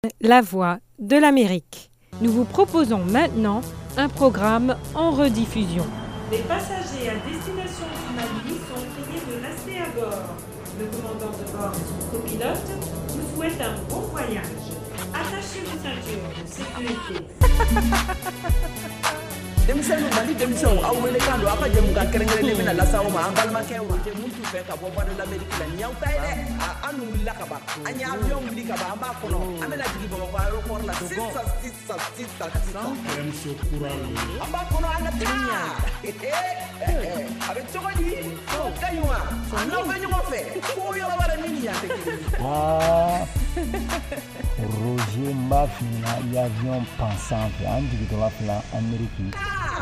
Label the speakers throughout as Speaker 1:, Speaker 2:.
Speaker 1: La Voix de l'Amérique. Nous vous proposons maintenant un programme en rediffusion.
Speaker 2: Les passagers à destination du Mali sont priés de rester à bord. Le commandant de bord et son copilote vous souhaitent un bon voyage. Attachez vos ceintures de sécurité.
Speaker 3: Denmisɛnninw Mali denmisɛnw aw welekan don aw ka jɛmukan kɛrɛnkɛrɛnnen bɛna lase aw ma an balimakɛw ma mun t'u fɛ ka bɔ voix de l'Amérique la nin y'aw ta ye dɛ an dun wulila ka ban an ye avion wuli ka ban an b'a kɔnɔ an bɛna jigin Bamakɔ aéroport la sisan an b'a kɔnɔ an ka taa a bɛ cogo di o ka ɲi wa an n'aw bɛ ɲɔgɔn fɛ ko yɔrɔ wɛrɛ min ni yan tɛ kelen ye.
Speaker 4: Roger Mafina l'avion pensant an jigitɔla fila Amérique.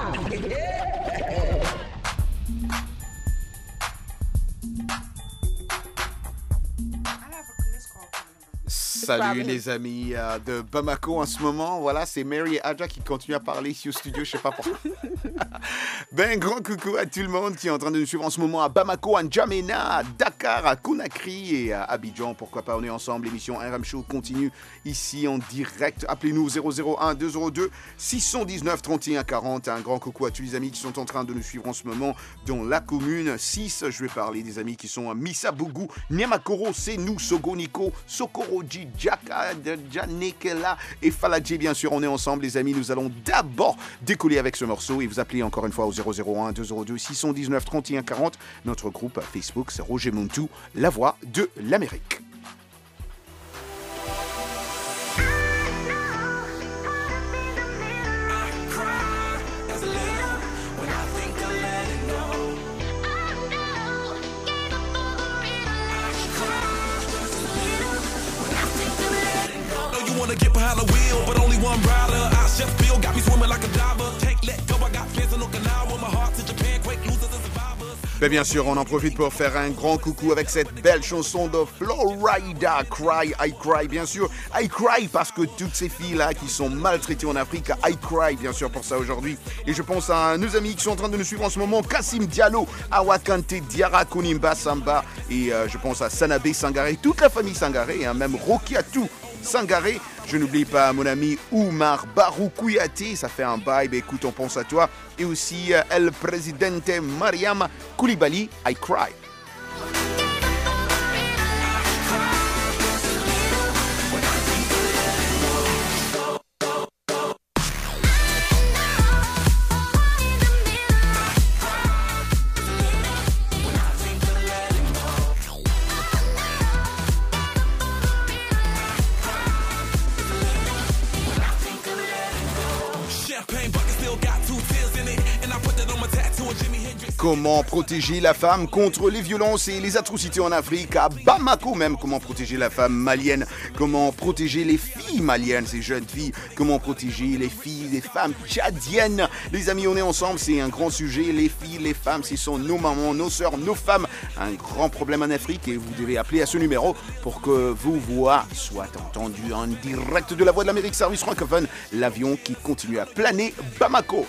Speaker 5: Salut les amis de Bamako en ce moment. Voilà, c'est Mary et Adja qui continuent à parler ici au studio, je sais pas pourquoi. Grand coucou à tout le monde qui est en train de nous suivre en ce moment à Bamako, à N'Djamena, à Dakar, à Conakry et à Abidjan. Pourquoi pas, on est ensemble. L'émission RM Show continue ici en direct. Appelez-nous 001 202 619 31 40. Un grand coucou à tous les amis qui sont en train de nous suivre en ce moment dans la commune 6. Je vais parler des amis qui sont à Missabougou, Niamakoro, Senou, Sogoniko, Sokoroji, Djaka, Djanekela et Faladji. Bien sûr, on est ensemble les amis. Nous allons d'abord décoller avec ce morceau et vous appelez encore une fois au 001 202 619 31 40. Notre groupe Facebook, c'est Roger Montou, la voix de l'Amérique.
Speaker 6: Wanna get behind the wheel, but only one rider. I chef Bill got me swimming like a diver. Can't let go, I got plans in Okinawa. My heart to Japan, quake losers and survivors.
Speaker 5: Mais bien sûr, on en profite pour faire un grand coucou avec cette belle chanson de Florida, Cry, I Cry. Bien sûr, I Cry parce que toutes ces filles-là qui sont maltraitées en Afrique, I Cry bien sûr pour ça aujourd'hui. Et je pense à nos amis qui sont en train de nous suivre en ce moment, Kassim Diallo, Awakante, Diara, Kunimba, Samba. Et je pense à Sanabé Sangaré, toute la famille Sangaré, hein, même Rokiatou Sangaré. Je n'oublie pas mon ami Oumar Barou Kouyaté, ça fait un bail, écoute, on pense à toi. Et aussi El Presidente Mariam Koulibaly, I Cry. Comment protéger la femme contre les violences et les atrocités en Afrique, à Bamako même, comment protéger la femme malienne, comment protéger les filles maliennes, ces jeunes filles, comment protéger les filles, les femmes tchadiennes. Les amis, on est ensemble, c'est un grand sujet, les filles, les femmes, ce sont nos mamans, nos sœurs, nos femmes, un grand problème en Afrique et vous devez appeler à ce numéro pour que vos voix soient entendues en direct de la Voix de l'Amérique, service francophone, l'avion qui continue à planer Bamako.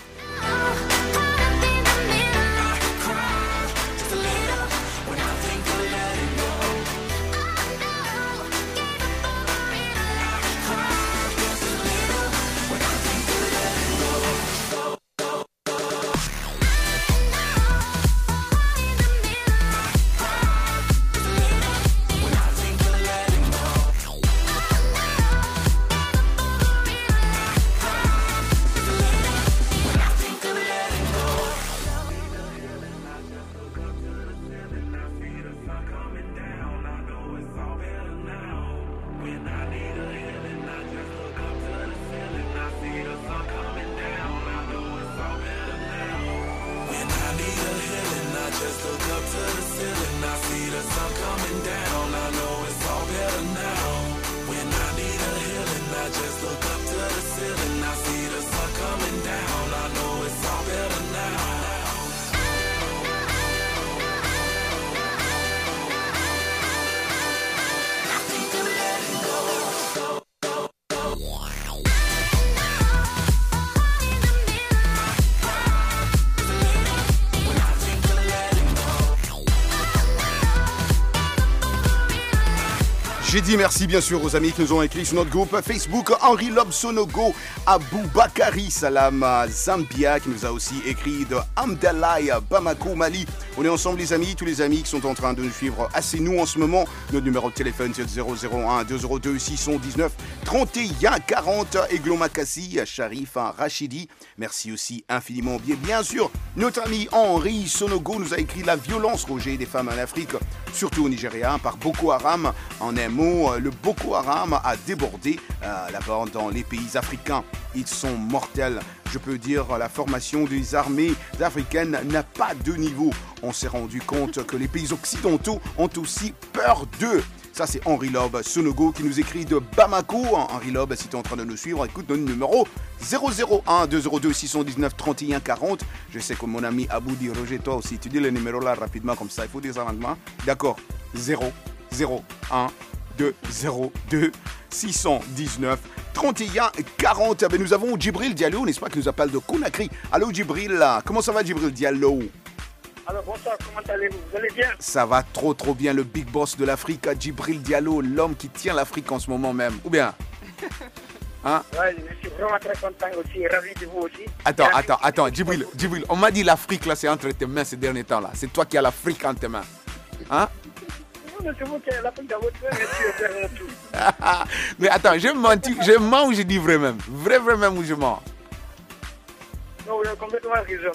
Speaker 5: J'ai dit merci bien sûr aux amis qui nous ont écrit sur notre groupe Facebook. Henri Lob Sonogo, Aboubakari Salam Zambia qui nous a aussi écrit de Amdalaï Bamako Mali. On est ensemble les amis, tous les amis qui sont en train de nous suivre. Assez nous en ce moment. Notre numéro de téléphone c'est 001 202 619 31 40. Eglo Makassi, Sharif Rachidi. Merci aussi infiniment. Bien sûr, notre ami Henri Sonogo nous a écrit la violence Roger des femmes en Afrique, surtout au Nigeria, par Boko Haram. En un mot, le Boko Haram a débordé là-bas dans les pays africains. Ils sont mortels. Je peux dire la formation des armées africaines n'a pas de niveau. On s'est rendu compte que les pays occidentaux ont aussi peur d'eux. Ça, c'est Henri Lob Sonogo qui nous écrit de Bamako. Henri Lob, si tu es en train de nous suivre, écoute notre numéro 001 202 619 31 40. Je sais que mon ami Abou dit, Roger, toi aussi, tu dis le numéro là rapidement comme ça. Il faut dire ça lentement. D'accord. 001 202 619 31 40. Ben, nous avons Djibril Diallo, n'est-ce pas, qui nous appelle de Conakry. Allô Djibril, comment ça va Djibril Diallo?
Speaker 7: Alors bonsoir, comment allez-vous? Vous allez bien?
Speaker 5: Ça va trop bien, le big boss de l'Afrique, Djibril Diallo, l'homme qui tient l'Afrique en ce moment même. Ou bien hein?
Speaker 7: Ouais, je suis vraiment très content aussi, ravi de vous aussi.
Speaker 5: Attends, Djibril, on m'a dit l'Afrique là c'est entre tes mains ces derniers temps là. C'est toi qui as l'Afrique entre tes mains. Hein?
Speaker 7: Non, c'est vous qui avez l'Afrique dans votre main, mais tu es derrière tout.
Speaker 5: Mais attends, je mens ou je dis vrai même? Vrai même ou je mens?
Speaker 7: Non, vous avez complètement raison.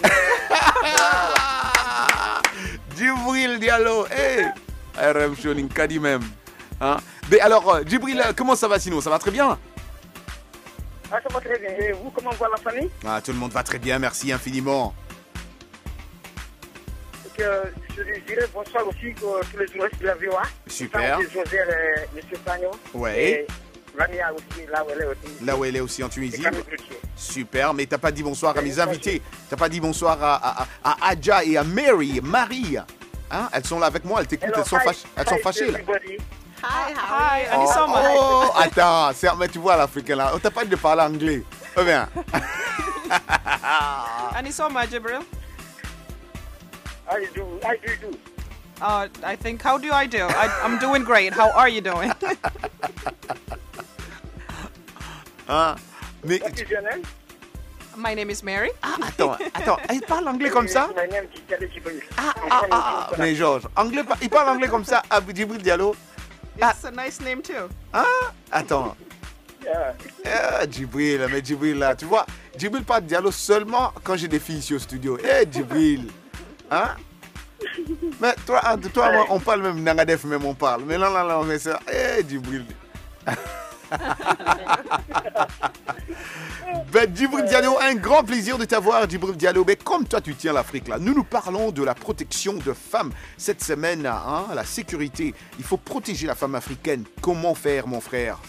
Speaker 5: Djibril Diallo, hey! RM Shoning Kadi même. Hein? Mais alors, Djibril, comment ça va sinon? Ça va très bien?
Speaker 7: Ah, ça va très bien. Et vous, comment va la famille?
Speaker 5: Ah, tout le monde va très bien, merci infiniment.
Speaker 7: Donc, je dirais bonsoir aussi à tous les journalistes de la VOA.
Speaker 5: Super.
Speaker 7: José et M. Pagno.
Speaker 5: Ouais.
Speaker 7: Et Lamia aussi, là où elle est aussi.
Speaker 5: Là où elle est aussi en Tunisie.
Speaker 7: Et
Speaker 5: super, mais t'as pas dit bonsoir à mes invités. T'as pas dit bonsoir à Adja et à Marie. Hein? Elles sont là avec moi, elles t'écoutent, elles sont fâchées là.
Speaker 8: Hi, Anisoma.
Speaker 5: Oh, attends, mais tu vois l'Africain là, on t'a pas dit de parler anglais. Oh bien.
Speaker 8: Anisoma, Djibril.
Speaker 7: I do.
Speaker 8: I think, how do I do? I'm doing great. How are you doing?
Speaker 5: Mais
Speaker 7: What is your name?
Speaker 8: My name is Mary.
Speaker 5: attends, il parle anglais comme ça?
Speaker 7: My name is Djibril.
Speaker 5: Mais Georges, il parle anglais comme ça, Djibril Diallo?
Speaker 8: It's a nice name too.
Speaker 5: Attends.
Speaker 7: Yeah.
Speaker 5: Djibril là, tu vois, Djibril parle Diallo seulement quand j'ai des filles ici au studio. Djibril. Hein? Mais toi, moi, on parle même Nangadef, même on parle. Mais là, on met ça. Djibril. Djibril Diallo, un grand plaisir de t'avoir, Djibril Diallo. Mais comme toi, tu tiens l'Afrique là, nous parlons de la protection de femmes cette semaine, hein, la sécurité. Il faut protéger la femme africaine. Comment faire, mon frère?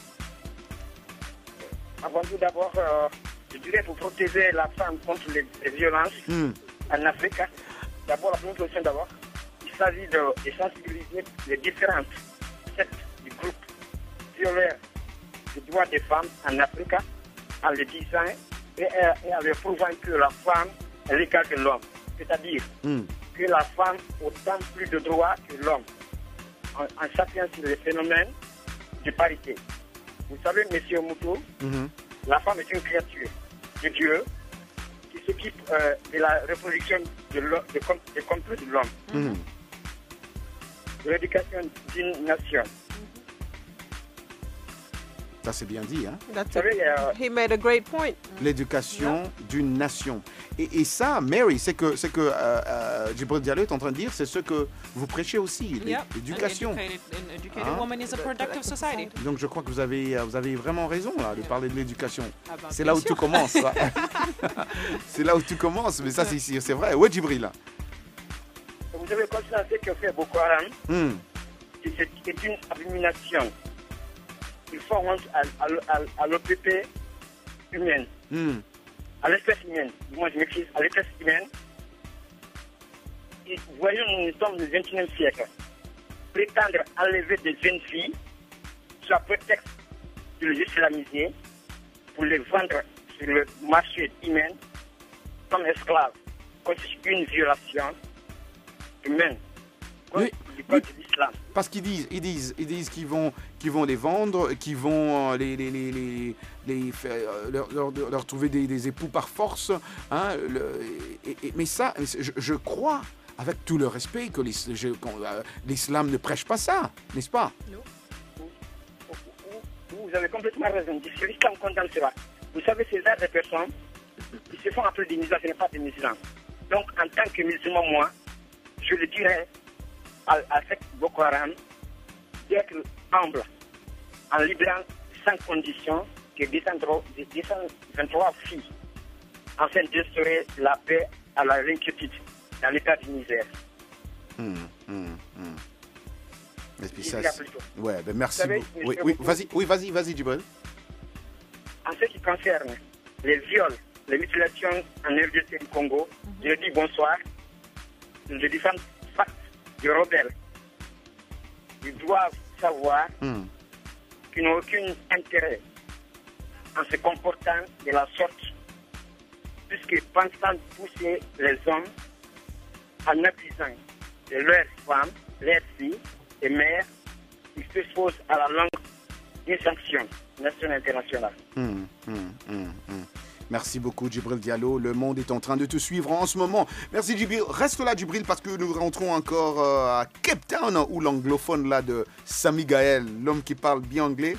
Speaker 7: Avant tout, d'abord, je dirais pour protéger la femme contre les violences en Afrique. D'abord, la première question d'abord, il s'agit de sensibiliser les différentes sectes du groupe violeurs des droits des femmes en Afrique en le disant et en leur prouvant que la femme est l'égale de l'homme. C'est-à-dire que la femme a autant plus de droits que l'homme en s'appuyant sur les phénomènes de parité. Vous savez, monsieur Moutou, la femme est une créature de Dieu qui s'occupe de la reproduction des contenus de l'homme, de l'éducation d'une nation.
Speaker 5: Ça, c'est bien dit, hein?
Speaker 8: He made a great point.
Speaker 5: L'éducation d'une nation. Et ça, Mary, c'est que Djibril Diallo est en train de dire, c'est ce que vous prêchez aussi, l'éducation.
Speaker 8: An educated woman is a productive society.
Speaker 5: Donc je crois que vous avez vraiment raison là, de parler de l'éducation. C'est là où tout commence. C'est là où tout commence, mais ça c'est vrai. Ouais, Djibril.
Speaker 7: Vous avez constaté que fait Boko Haram, c'est une abomination. Il faut honte à l'OPP humaine, à l'espèce humaine. Moi, je m'excuse, à l'espèce humaine. Et voyons, nous sommes au XXIe siècle. Prétendre enlever des jeunes filles sous prétexte de les islamiser pour les vendre sur le marché humain comme esclaves constitue une violation humaine.
Speaker 5: Oui.
Speaker 7: du code de l'islam.
Speaker 5: Parce qu'ils disent qu'ils vont les vendre, qu'ils vont leur trouver des époux par force. Hein, mais ça, je crois, avec tout le respect, que l'islam ne prêche pas ça, n'est-ce pas?
Speaker 7: Vous avez complètement raison. Si l'islam condamne cela. Vous savez, ces arts des personnes qui se font appeler des musulmans, ce n'est pas des musulmans. Donc, en tant que musulman, moi, je le dirais à cette Boko Haram d'être humble, en libérant sans condition que 223 filles, afin d'instaurer la paix à la l'inquiétude dans l'état du misère.
Speaker 5: Mais puis ça, ouais, ben merci beaucoup. Vas-y, Djibril.
Speaker 7: En ce qui concerne les viols, les mutilations en RDC du Congo, je dis bonsoir. Je dis face des rebelles. Ils doivent savoir qu'ils n'ont aucun intérêt en se comportant de la sorte, puisque pensant pousser les hommes en accusant de leurs femmes, leurs filles et mères, ils s'exposent à la longue d'une sanction nationale et internationale.
Speaker 5: Merci beaucoup, Djibril Diallo. Le monde est en train de te suivre en ce moment. Merci, Djibril. Reste là, Djibril, parce que nous rentrons encore à Cape Town, où l'anglophone là de Sami Gaël, l'homme qui parle bien anglais.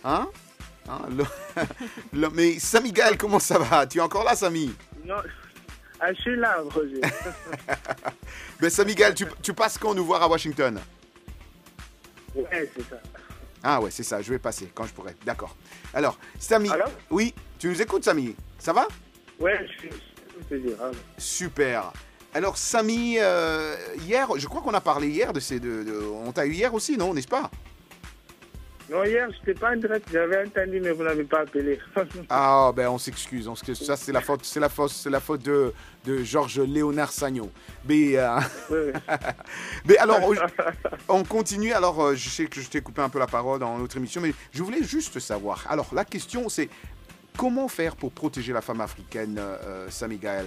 Speaker 5: Mais Sami Gaël, comment ça va? Tu es encore là, Sami?
Speaker 9: Non, je suis là, Roger.
Speaker 5: Mais Sami Gaël, tu passes quand nous voir à Washington?
Speaker 9: Ouais, c'est ça.
Speaker 5: Ah ouais, c'est ça, je vais passer quand je pourrai. D'accord. Alors, Sami, oui, tu nous écoutes, Sami? Ça va?
Speaker 9: Ouais, je suis
Speaker 5: Super. Alors, Sami, hier, je crois qu'on a parlé hier on t'a eu hier aussi, non, n'est-ce pas?
Speaker 9: Non, hier, je n'étais pas en direct, j'avais entendu, mais vous n'avez pas appelé.
Speaker 5: Ah, ben on s'excuse. Ça, c'est la faute de Georges Léonard Sagnon. Mais, mais alors, on continue. Alors, je sais que je t'ai coupé un peu la parole dans notre émission, mais je voulais juste savoir. Alors, la question, c'est comment faire pour protéger la femme africaine, Sami Gaël?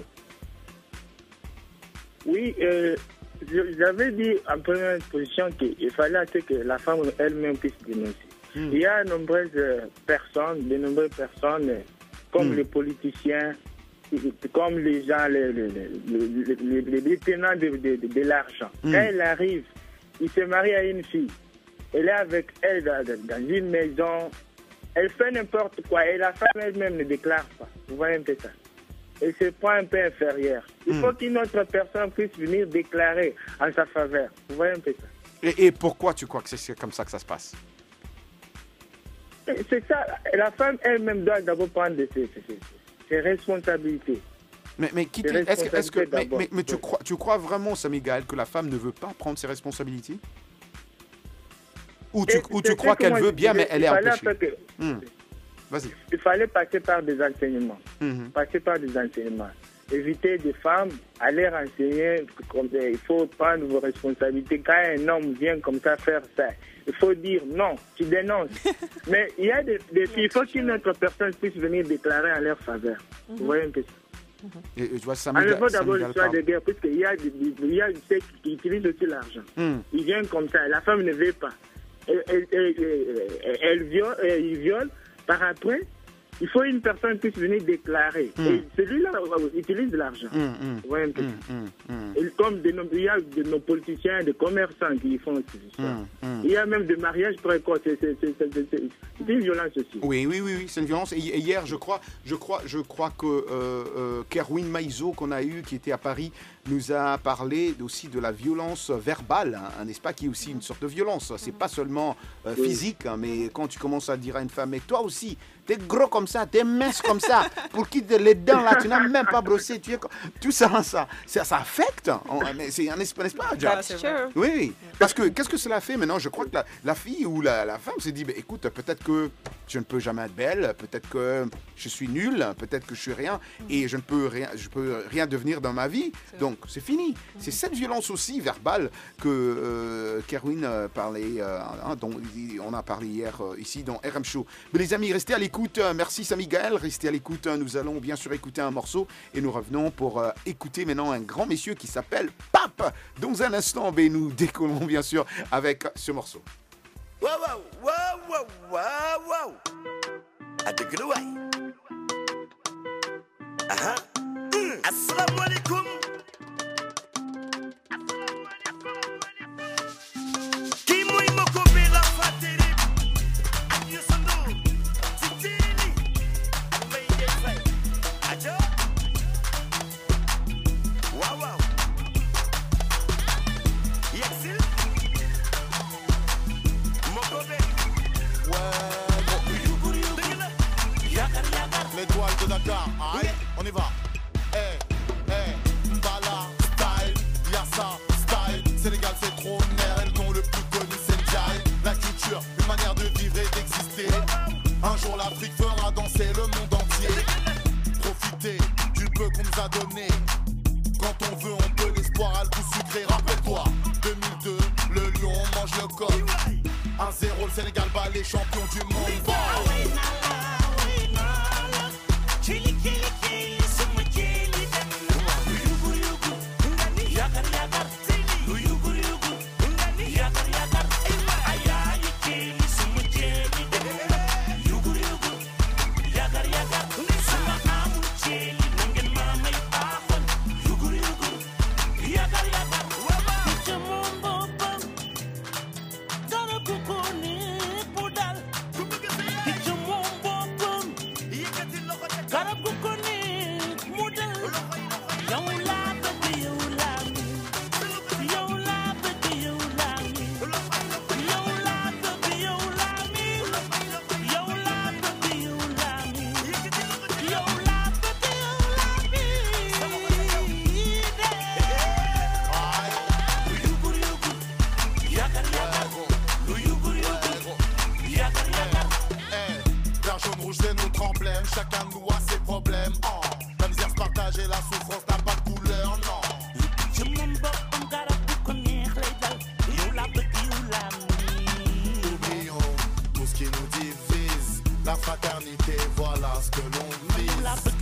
Speaker 9: Oui, j'avais dit en première position qu'il fallait que la femme elle-même puisse dénoncer. Il y a de nombreuses personnes, comme les politiciens, comme les gens, les détenants de l'argent. Quand elle arrive, il se marie à une fille. Elle est avec elle dans une maison. Elle fait n'importe quoi et la femme elle-même ne déclare pas. Vous voyez un peu ça. Elle se prend un peu inférieure. Il faut qu'une autre personne puisse venir déclarer en sa faveur. Vous voyez un peu ça.
Speaker 5: Et pourquoi tu crois que c'est comme ça que ça se passe?
Speaker 9: C'est ça. La femme elle-même doit d'abord prendre ses responsabilités.
Speaker 5: Mais tu crois vraiment, Sami Gaël, que la femme ne veut pas prendre ses responsabilités? Ou tu crois qu'elle veut bien, mais elle est empêchée? Vas-y.
Speaker 9: Il fallait passer par des enseignements. Éviter des femmes, aller renseigner, il faut prendre vos responsabilités. Quand un homme vient comme ça faire ça, il faut dire non, tu dénonces. Mais il y a des filles, il faut qu'une autre personne puisse venir déclarer en leur faveur. Vous voyez un peu ça.
Speaker 5: Et tu vois,
Speaker 9: enlevons d'abord l'histoire de guerre, parce qu'il y a ceux qui utilisent aussi l'argent. Ils viennent comme ça, la femme ne veut pas. Il viole, par après, il faut une personne qui puisse venir déclarer. Et celui-là utilise de l'argent. Ouais, et comme il y a de nos politiciens, des commerçants qui font ça. Il y a même des mariages précoces. C'est une violence aussi.
Speaker 5: Oui, c'est une violence. Et hier, je crois que Kerwin Maïzo, qu'on a eu, qui était à Paris, nous a parlé aussi de la violence verbale, n'est-ce pas, qui est aussi une sorte de violence. C'est pas seulement physique, mais quand tu commences à dire à une femme, mais toi aussi, t'es gros comme ça, t'es mince comme ça, pour qui les dents là, tu n'as même pas brossé, tout ça affecte. Mais n'est-ce pas, Jack? Oui, parce que qu'est-ce que cela fait maintenant? Je crois que la fille ou la femme s'est dit, écoute, peut-être que je ne peux jamais être belle, peut-être que je suis nulle, peut-être que je suis rien, et je peux rien devenir dans ma vie. Donc donc c'est fini. C'est cette violence aussi verbale que Kerwin parlait, dont on a parlé hier ici dans RM Show. Mais les amis, restez à l'écoute. Merci Samy Gaël, restez à l'écoute. Nous allons bien sûr écouter un morceau et nous revenons pour écouter maintenant un grand monsieur qui s'appelle Pape. Dans un instant, nous décollons bien sûr avec ce morceau.
Speaker 10: Wow, wow, wow, wow, wow. I take it away. Assalamu alaikum. Kimoi mokobe la fateri. Adieu sondo. Titili. Abaye fay. Ajo. Wow wow. Yexil. Mokobe.
Speaker 11: L'étoile de Dakar, aïe, on y va. Mbala, style, Yassa, style. Sénégal, c'est trop nerf, et le nom le plus connu, c'est Ndiaye. La culture, une manière de vivre et d'exister. Un jour, l'Afrique fera danser le monde entier. Profitez du peu qu'on nous a donné. Quand on veut, on peut, l'espoir a le goût sucré. Rappelle-toi, 2002, le lion mange le coq. 1-0, le Sénégal bat les champions du monde. Chili, chili, chili, summa chili, yugu, yugu, ngani, yagar, yagar, yugu, yugu, ngani, yagar, yagar, ayayi, chili, summa chili, yugu, yugu, yagar, yagar, summa amu chili, nangen mama ipahon, yugu, yugu, yagar, yagar, ichamon bopam, dara kukuni pudal, ichamon bopam, garab gu ko ni mu dal yow laa bëgg yow laa mi yow laa bëgg yow laa mi yow laa bëgg yow laa mi yow laa bëgg yow laa mi yow laa bëgg yow laa mi lu yugur yugur yagar yagar lu yugur yugur yagar yagar. Vert, jaune, rouge, c'est notre emblème. Chacun de nous a ses problèmes. Oh, la misère se partage et la souffrance n'a pas de couleur, non. Oublions tout ce qui nous divise. La fraternité, voilà ce que l'on vise.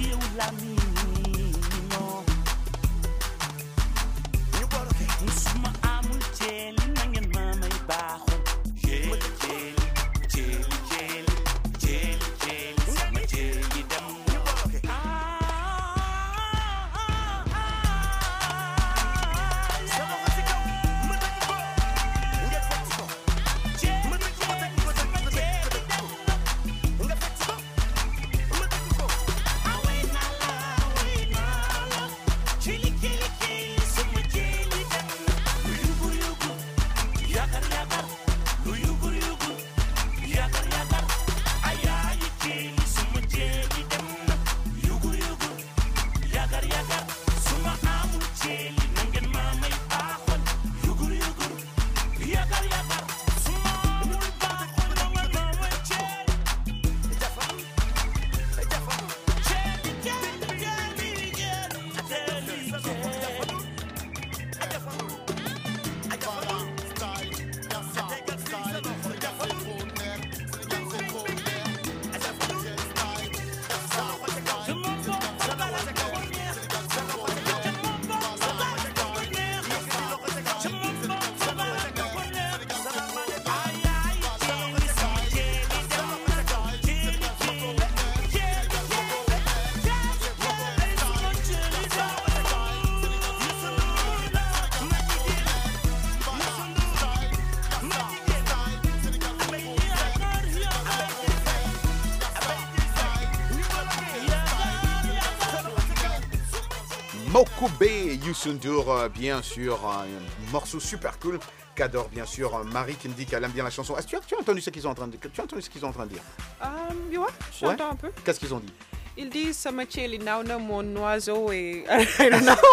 Speaker 5: Mokobe, Youssou N'Dour, bien sûr, un morceau super cool qu'adore bien sûr Marie qui me dit qu'elle aime bien la chanson. Est-ce que tu as entendu ce qu'ils sont en train de dire? Tu as entendu ce qu'ils sont en train de dire?
Speaker 8: Ouais, j'entends un peu.
Speaker 5: Qu'est-ce qu'ils ont dit?
Speaker 8: Ils disent Samacheli Nauna, mon oiseau et I don't know.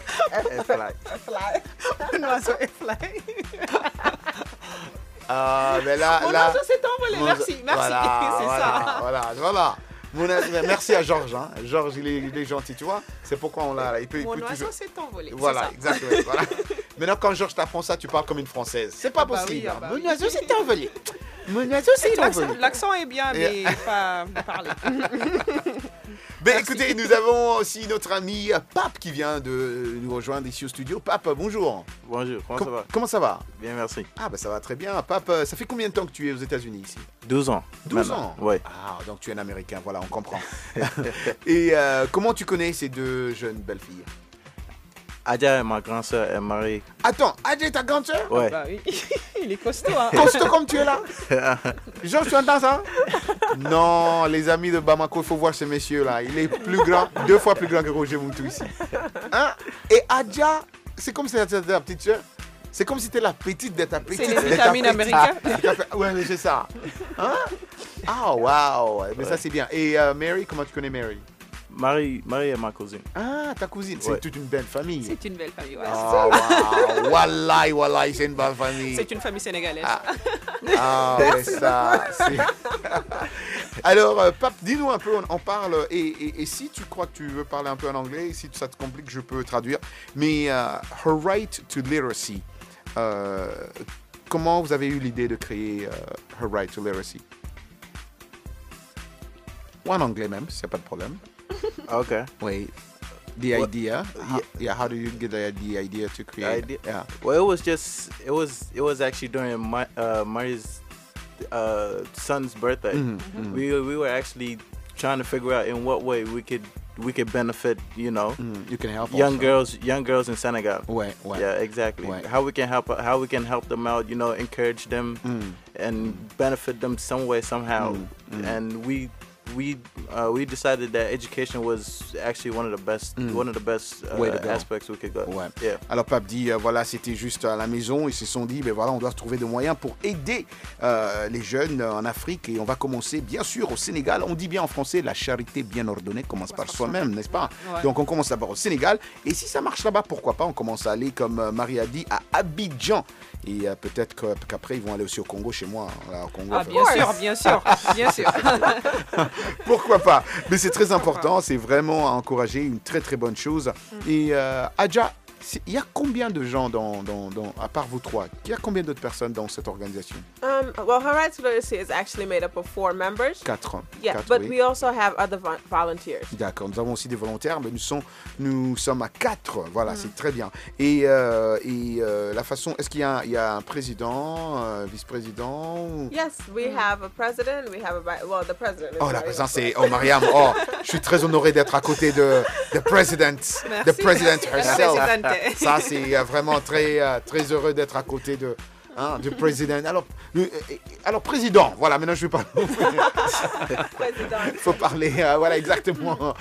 Speaker 5: A fly.
Speaker 8: Mon oiseau est fly.
Speaker 5: Mais là,
Speaker 8: mon oiseau s'est envolé, merci,
Speaker 5: voilà,
Speaker 8: c'est
Speaker 5: voilà,
Speaker 8: ça.
Speaker 5: Voilà. Merci à Georges. Hein. Georges, il est gentil, tu vois. C'est pourquoi on l'a là.
Speaker 8: Mon oiseau s'est envolé.
Speaker 5: Voilà,
Speaker 8: c'est ça.
Speaker 5: exactement. Voilà. Maintenant, quand Georges t'apprend ça, tu parles comme une Française. C'est pas possible. Mon oiseau s'est envolé. Mon oiseau s'est envolé.
Speaker 8: L'accent est bien, mais pas parler.
Speaker 5: Ben, écoutez, nous avons aussi notre ami Pape qui vient de nous rejoindre ici au studio. Pape, bonjour.
Speaker 12: Bonjour, comment ça va?
Speaker 5: Comment ça va?
Speaker 12: Bien, merci.
Speaker 5: Ah, ben ça va très bien. Pape, ça fait combien de temps que tu es aux États-Unis ici?
Speaker 12: 12 ans.
Speaker 5: 12 ans?
Speaker 12: Oui.
Speaker 5: Ah, donc tu es un Américain, voilà, on comprend. Et comment tu connais ces deux jeunes belles filles?
Speaker 12: Adja, ma grande sœur, est mariée.
Speaker 5: Attends, Adja est ta grande sœur?
Speaker 12: Ouais.
Speaker 8: Bah oui. Il est costaud. Hein.
Speaker 5: Costaud comme tu es là? Georges, tu entends ça? Non, les amis de Bamako, il faut voir ce monsieur-là. Il est plus grand, 2 fois plus grand que Roger Moutou ici. Hein? Et Adja, c'est comme si c'était ta petite sœur. C'est comme si c'était la petite de ta petite.
Speaker 8: C'est les vitamines américaines.
Speaker 5: Ouais, mais c'est ça. Hein? Ah, waouh. Mais ça, c'est bien. Et Mary, comment tu connais Mary?
Speaker 12: Marie est ma cousine.
Speaker 5: Ah, ta cousine, c'est
Speaker 12: Ouais.
Speaker 5: toute une belle famille.
Speaker 8: C'est une belle famille, ouais.
Speaker 5: Ah, waouh. Wallahi, c'est une belle famille.
Speaker 8: C'est une famille sénégalaise.
Speaker 5: Ah, ouais, ça, c'est... Alors, Pape, dis-nous un peu, on parle, et si tu crois que tu veux parler un peu en anglais, si ça te complique, je peux traduire, mais Her Right to Literacy, comment vous avez eu l'idée de créer Her Right to Literacy? Ou en anglais même, s'il n'y a pas de problème.
Speaker 12: Okay.
Speaker 5: Oui. The idea, how do you get the idea to create?
Speaker 12: The idea?
Speaker 5: Yeah.
Speaker 12: Well, it was actually during Mari's son's birthday.
Speaker 5: Mm-hmm.
Speaker 12: We were actually trying to figure out in what way we could benefit, you know,
Speaker 5: You can help
Speaker 12: young
Speaker 5: also.
Speaker 12: girls in Senegal.
Speaker 5: Ouais.
Speaker 12: Yeah, exactly.
Speaker 5: Ouais.
Speaker 12: How we can help them out, you know, encourage them and benefit them some way somehow. And we decided that education was actually one of the best
Speaker 5: Way to go.
Speaker 12: aspects we could go.
Speaker 5: Ouais.
Speaker 12: Yeah.
Speaker 5: Alors Pape dit, voilà, c'était juste à la maison, ils se sont dit, ben voilà, on doit trouver des moyens pour aider les jeunes en Afrique, et on va commencer bien sûr au Sénégal. On dit bien en français, la charité bien ordonnée commence par soi-même, n'est-ce pas?
Speaker 8: Ouais.
Speaker 5: Donc on commence d'abord au Sénégal, et si ça marche là-bas, pourquoi pas, on commence à aller, comme Marie a dit, à Abidjan, et peut-être qu'après ils vont aller aussi au Congo, chez moi, là, au Congo.
Speaker 8: Ah, bien sûr.
Speaker 5: Pourquoi pas? Mais c'est très important, c'est vraiment à encourager, une très très bonne chose. Et Adja, il y a combien de gens à part vous trois, il y a combien d'autres personnes dans cette organisation?
Speaker 13: Well, Her Right to Literacy is actually made up of 4 members.
Speaker 5: 4.
Speaker 13: Yeah, but we also have other volunteers.
Speaker 5: D'accord, nous avons aussi des volontaires, mais nous sommes à 4, voilà, c'est très bien. Et la façon, est-ce qu'il y a un président, vice-président?
Speaker 13: Yes, we have a president, the president.
Speaker 5: Oh, la présidente, c'est Mariam. Oh, je suis très honoré d'être à côté de the president herself. Ça, c'est vraiment très heureux d'être à côté du président. Alors, président, voilà, maintenant je vais parler. Il faut parler, voilà, exactement.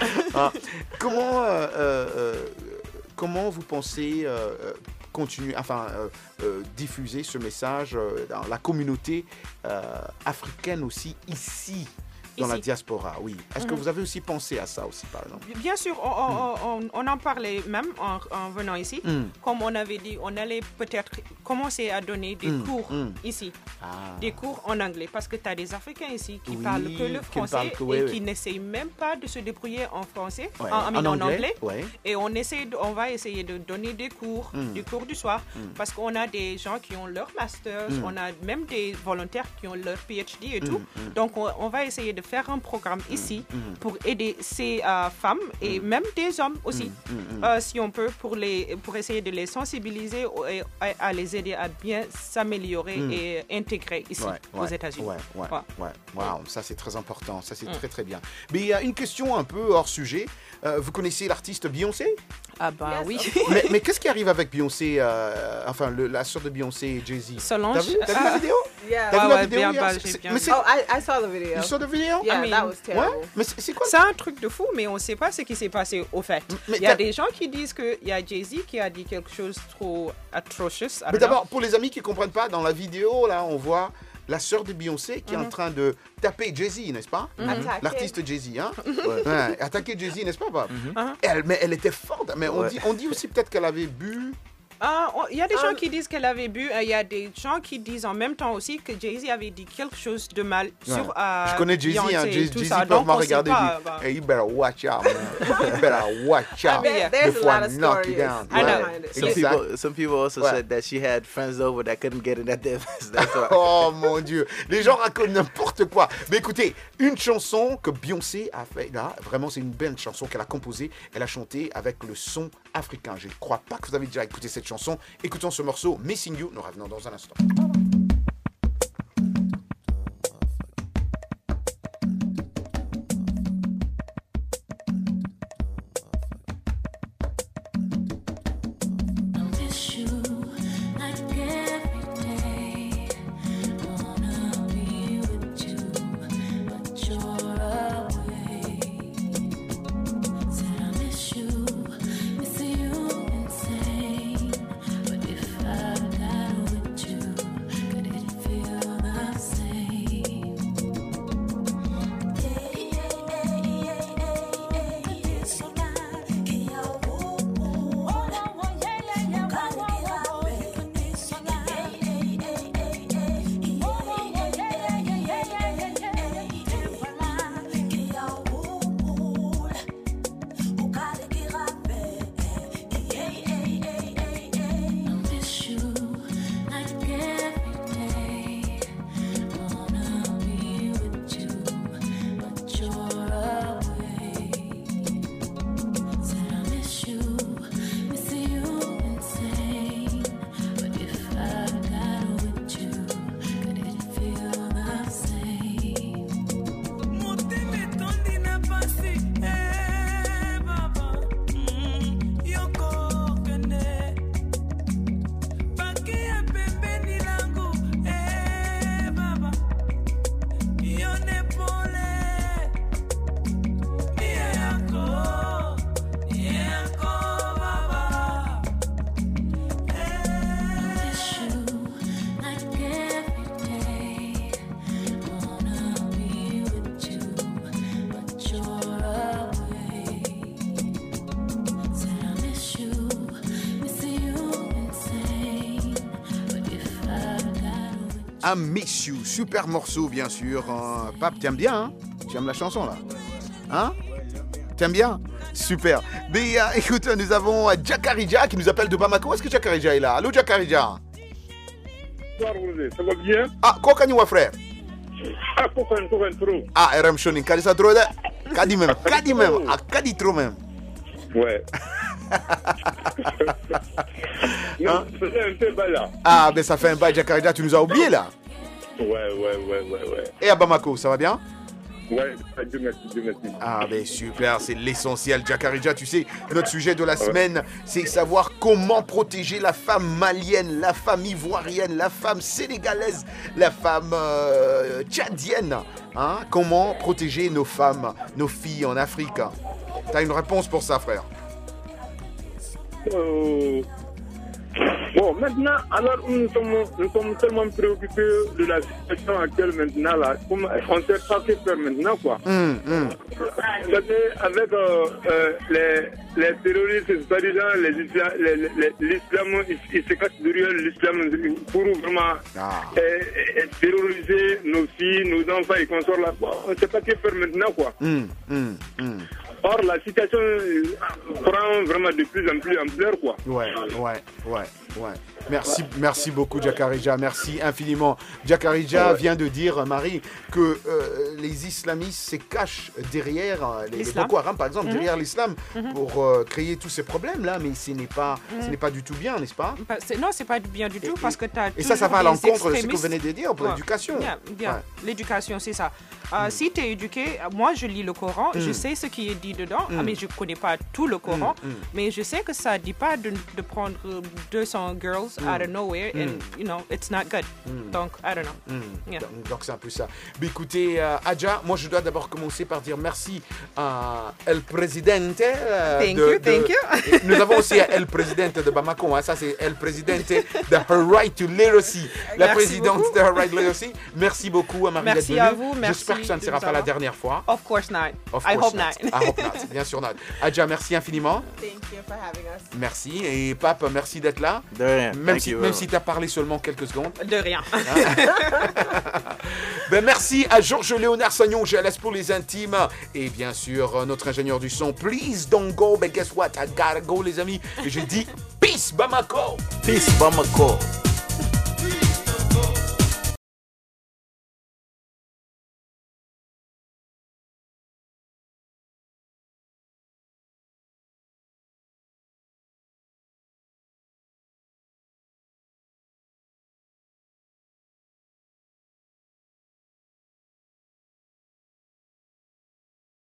Speaker 5: Comment vous pensez continuer, diffuser ce message dans la communauté africaine aussi, ici dans la diaspora, oui. Est-ce que vous avez aussi pensé à ça aussi, par exemple?
Speaker 8: Bien sûr, on en parlait même en venant ici. Comme on avait dit, on allait peut-être commencer à donner des cours ici. Des cours en anglais. Parce que tu as des Africains ici qui parlent que le français qui n'essayent même pas de se débrouiller en français, en anglais. Ouais. Et on va essayer de donner des cours du soir. Parce qu'on a des gens qui ont leur master, on a même des volontaires qui ont leur PhD et tout. Donc on va essayer de faire un programme ici pour aider ces femmes et même des hommes aussi, si on peut, pour essayer de les sensibiliser et à les aider à bien s'améliorer et intégrer ici aux États-Unis.
Speaker 5: Wow, ça c'est très important, ça c'est très très bien. Mais il y a une question un peu hors sujet. Vous connaissez l'artiste Beyoncé?
Speaker 8: Ah bah oui.
Speaker 5: Mais qu'est-ce qui arrive avec Beyoncé, la sœur de Beyoncé et Jay-Z?
Speaker 8: Solange.
Speaker 5: T'as vu la vidéo?
Speaker 13: Yeah.
Speaker 5: T'as vu la vidéo?
Speaker 13: I saw the video.
Speaker 5: You saw the video?
Speaker 13: Yeah, that was terrible.
Speaker 5: Ouais? Mais c'est quoi?
Speaker 8: C'est un truc de fou, mais on ne sait pas ce qui s'est passé au fait. Il y a des gens qui disent qu'il y a Jay-Z qui a dit quelque chose trop atrocious.
Speaker 5: Mais d'abord, pour les amis qui ne comprennent pas, dans la vidéo, là, on voit la sœur de Beyoncé qui est en train de taper Jay-Z, n'est-ce pas? L'artiste Jay-Z, hein? Attaquer Jay-Z, n'est-ce pas, Bob? Mais elle était forte. Mais on dit aussi peut-être qu'elle avait bu
Speaker 8: Il y a des gens qui disent qu'elle avait bu. Il y a des gens qui disent en même temps aussi que Jay-Z avait dit quelque chose de mal sur
Speaker 5: Je connais Jay-Z.
Speaker 8: Beyoncé et
Speaker 5: Jay-Z
Speaker 8: tout ça.
Speaker 5: peut
Speaker 8: Donc,
Speaker 5: m'a
Speaker 8: on sait
Speaker 5: regardé et
Speaker 8: pas,
Speaker 5: dit hey, you better watch out, man. You better watch out.
Speaker 13: there's
Speaker 5: Before
Speaker 13: a lot
Speaker 5: I
Speaker 13: of
Speaker 5: knock you
Speaker 13: stories
Speaker 5: down.
Speaker 13: behind it.
Speaker 12: Some people also said that she had friends over that couldn't get in at the events. That's why.
Speaker 5: Oh mon Dieu, les gens racontent n'importe quoi. Mais écoutez, une chanson que Beyoncé a fait, là, vraiment c'est une belle chanson qu'elle a composée. Elle a chanté avec le son africain. Je ne crois pas que vous avez déjà écouté cette chanson. Écoutons ce morceau, Missing You. Nous revenons dans un instant. I Miss You, super morceau bien sûr. Pape, t'aimes bien, hein? Tu aimes la chanson là? Hein? T'aimes bien? Super. Mais écoute, nous avons Jakarija qui nous appelle de Bamako. Est-ce que Jakarija est là? Allô Jakarija?
Speaker 14: Ça va bien?
Speaker 5: Ah, quoi kanywa frère?
Speaker 14: Ah, quoi trop?
Speaker 5: Ah, RM Shonin, kadi ça trop de? Kadi même, ah, kadi trop même.
Speaker 14: Ouais. Non, ça fait un peu bas là.
Speaker 5: Ah, ben ça fait un bail, Jakarija, tu nous as oublié là.
Speaker 14: Ouais.
Speaker 5: Et à Bamako, ça va bien?
Speaker 14: Ouais, Dieu merci.
Speaker 5: Ah, ben super, c'est l'essentiel, Jakarija. Tu sais, notre sujet de la semaine, c'est savoir comment protéger la femme malienne, la femme ivoirienne, la femme sénégalaise, la femme tchadienne. Hein? Comment protéger nos femmes, nos filles en Afrique? T'as une réponse pour ça, frère?
Speaker 14: Bon, maintenant, alors nous sommes tellement préoccupés de la situation actuelle maintenant, là. On ne sait pas que faire maintenant, quoi. Avec les terroristes, c'est-à-dire l'islam, ils se cachent derrière l'islam pour vraiment terroriser nos filles, nos enfants et consorts là. Bon, on ne sait pas que faire maintenant, quoi. Or, la situation prend vraiment de plus en plus ampleur, quoi.
Speaker 5: Ouais. Merci beaucoup, Jakarija. Merci infiniment. Jakarija vient de dire, Marie, que les islamistes se cachent derrière les Boko Haram, par exemple, derrière l'islam, pour créer tous ces problèmes-là. Mais ce n'est pas du tout bien, n'est-ce pas?
Speaker 8: Non, c'est pas bien du tout, parce que tu as
Speaker 5: et ça va à l'encontre de ce que vous venez de dire pour l'éducation.
Speaker 8: Bien. L'éducation, c'est ça. Si tu es éduqué, moi, je lis le Coran, je sais ce qui est dit dedans, mais je ne connais pas tout le Coran, mais je sais que ça ne dit pas de prendre 200 girls out of nowhere and, you know, it's not good. Donc, I don't know.
Speaker 5: Donc, c'est un peu ça. Mais écoutez, Adja, moi, je dois d'abord commencer par dire merci à El Presidente.
Speaker 8: Thank you.
Speaker 5: Nous avons aussi El Presidente de Bamako. Hein, ça, c'est El Presidente de Her Right to Literacy. La présidente de Her Right to Literacy. Merci beaucoup à Marie d'être venue.
Speaker 8: Merci à vous.
Speaker 5: J'espère que ça ne sera pas la dernière fois.
Speaker 8: Of course not. I hope not.
Speaker 5: Bien sûr not. Adja, merci infiniment.
Speaker 13: Thank you for having us.
Speaker 5: Merci. Et Pape, merci d'être là.
Speaker 12: De rien.
Speaker 5: Même si tu as parlé seulement quelques secondes.
Speaker 8: De rien.
Speaker 5: Ben, merci à Georges Léonard Sagnon, GLS pour les intimes. Et bien sûr, notre ingénieur du son, please don't go. But guess what? I gotta go, les amis. Et je dis, peace, Bamako.
Speaker 12: Peace, Bamako.